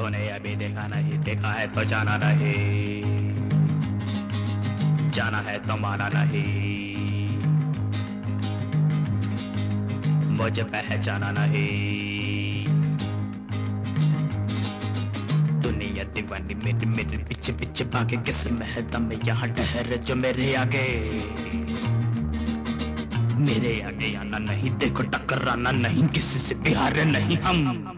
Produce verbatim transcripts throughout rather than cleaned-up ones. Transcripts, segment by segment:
तूने अभी देखा नहीं, देखा है तो जाना नहीं, जाना है तो माना नहीं, मुझे पहचाना नहीं। दुनिया दीवानी मेरी मेरे पीछे पीछे भागे, किस महदा में यहाँ ठहरे जो मेरे आगे, मेरे आगे आना नहीं, देखो टकराना नहीं, किसी से भी हारे नहीं हम।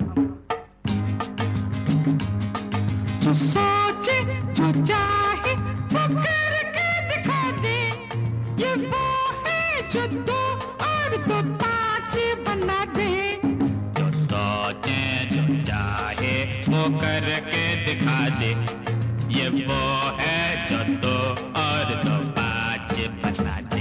जो सोचे जो चाहे वो करके दिखा दे, ये वो है जो दो और दो पाँच बना दे। जो सोचे जो चाहे वो करके दिखा दे, ये वो है जो दो और दो पाँच बना दे।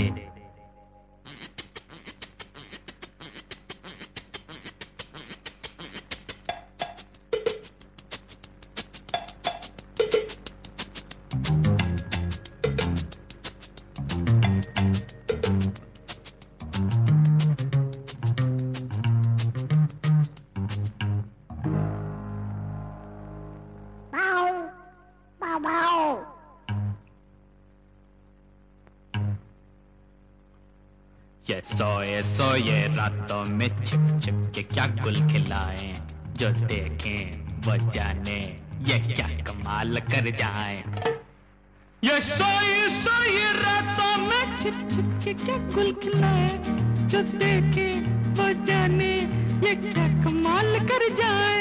ये सोए सोए रातों में छिप छिप के क्या गुल खिलाएं, जो देखें वो जाने ये क्या कमाल कर जाएं। ये सोए सोए रातों में छिप छिप के क्या गुल खिलाए, जो देखे वो जाने ये क्या कमाल कर जाए।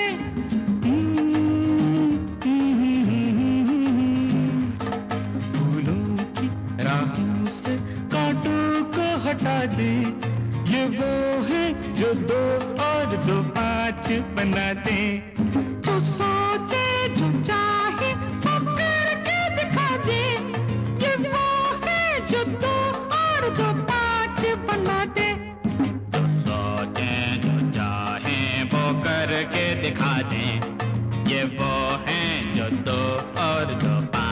फूलों की राहों से कांटों को हटा दे, ये वो है जो दो और दो पाँच बना दे। जो सोचे जो चाहे वो करके दिखा दे, ये वो है जो दो और दो पाँच बना दे। जो सोचे जो चाहे वो करके दिखा दे, ये वो है जो दो और दो पाँच